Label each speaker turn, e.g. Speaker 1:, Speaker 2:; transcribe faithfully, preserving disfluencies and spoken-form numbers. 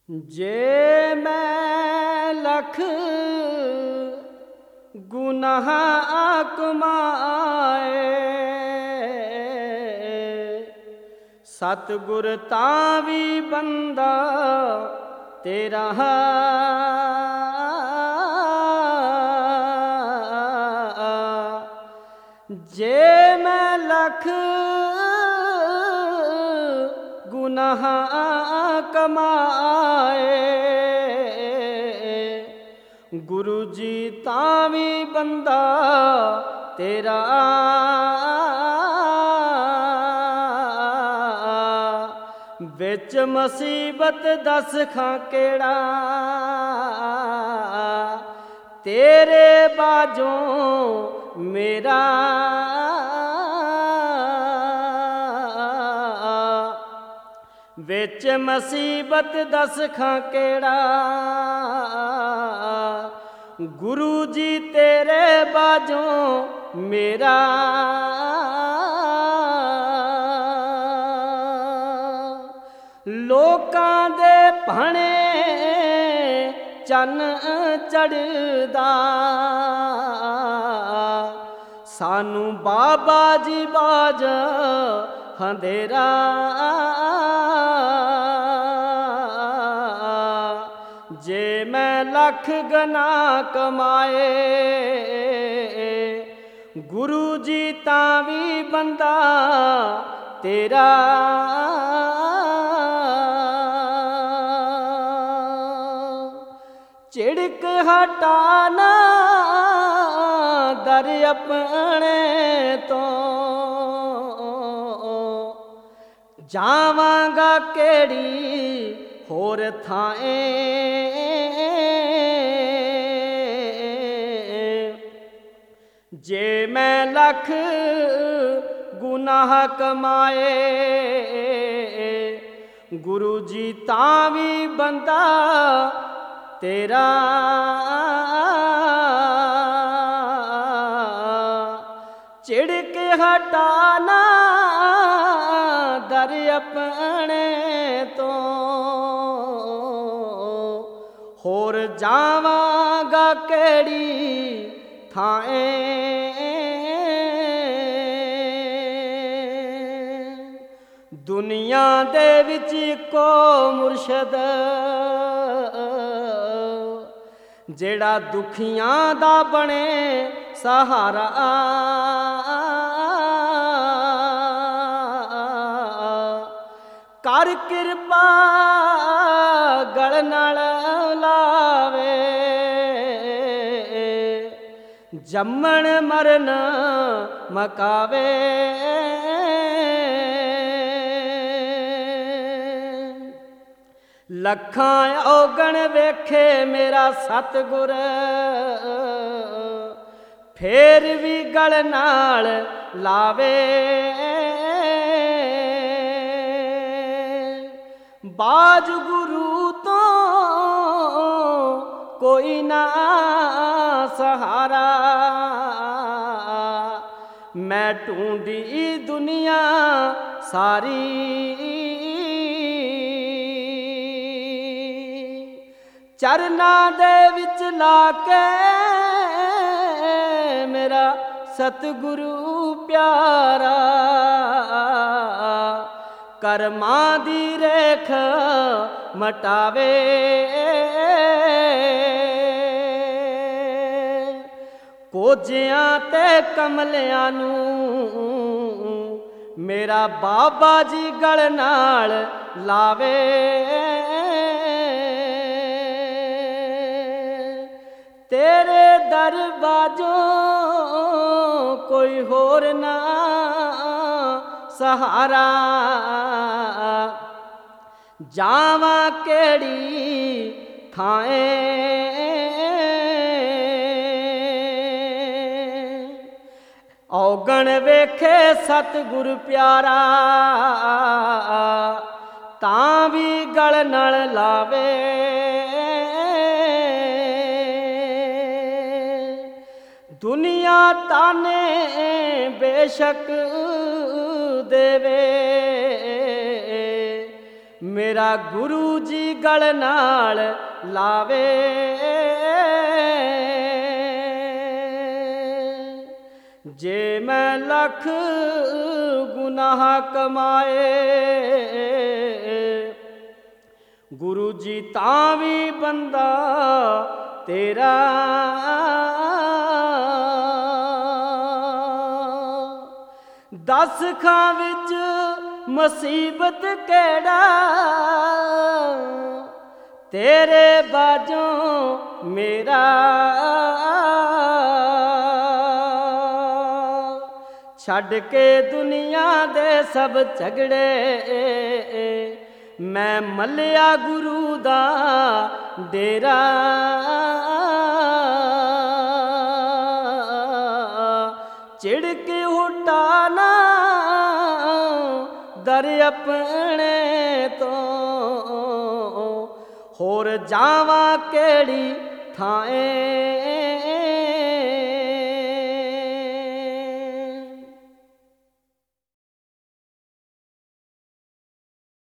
Speaker 1: जे मैं लख गुनाह कमाए, सतगुर तां भी बंदा तेरा। जे मैं लख गुनाह कमाए, गुरु जी तां भी बंदा तेरा। विच मुसीबत दस खां केड़ा, तेरे बाजों मेरा। विच मुसीबत दस खां केड़ा, गुरु जी तेरे बाजों मेरा। लोकां दे भाणे चन्न चढ़दा, सानू बाबा जी बाज अंधेरा। जे मैं लख गुनाह कमाए, गुरु जी तां भी बंदा तेरा। झिड़क हटाना दर अपने तो, जावांगा केड़ी होर थाएं। जे मैं लख गुनाह कमाए, गुरु जी तां भी बंदा तेरा। झिड़क हटाना दर अपने तो, होर जावांगा केड़ी थाएं। दुनिया दे विच को मुर्शद, जेड़ा दुखियां दा बने सहारा। कर किरपा गल नाल लावे, जम्मण मरन मकावे। लखां औगण वेखे मेरा सतगुर, फेर भी गल नाल लावे। बाज गुरु तो कोई ना सहारा, मैं ढूंढी दुनिया सारी। चरना दे विच लाके मेरा सतगुरु प्यारा, करमां दी रेख मटावे। कोजियां ते कमलियां नू मेरा बाबा जी गल नाल लावे। तेरे दर बाजों कोई होर ना सहारा, जावां केड़ी थाएं। औगण वेखे सतगुर प्यारा, तां भी गल नाल लावे। दुनिया ताने बेशक देवे, ਮੇਰਾ ਗੁਰੂ ਜੀ ਗਲ ਨਾਲ ਲਾਵੇ। ਜੇ ਮੈਂ ਲੱਖ ਗੁਨਾਹ ਕਮਾਏ ਗੁਰੂ ਜੀ ਤਾਂ ਵੀ ਬੰਦਾ ਤੇਰਾ। ਦਸ ਖਾਂ ਵਿੱਚ ਮੁਸੀਬਤ ਕਿਹੜਾ ਤੇਰੇ ਬਾਝੋਂ ਮੇਰਾ। ਛੱਡ ਕੇ ਦੁਨੀਆ ਦੇ ਸਭ ਝਗੜੇ ਮੈਂ ਮੱਲਿਆ ਗੁਰੂ ਦਾ ਡੇਰਾ। ਚਿੜ ਕੇ ਹੁਟਾ ਨਾ ਦਰ ਆਪਣੇ ਤੋਂ ਹੋਰ ਜਾਵਾਂ ਕਿਹੜੀ ਥਾਂ।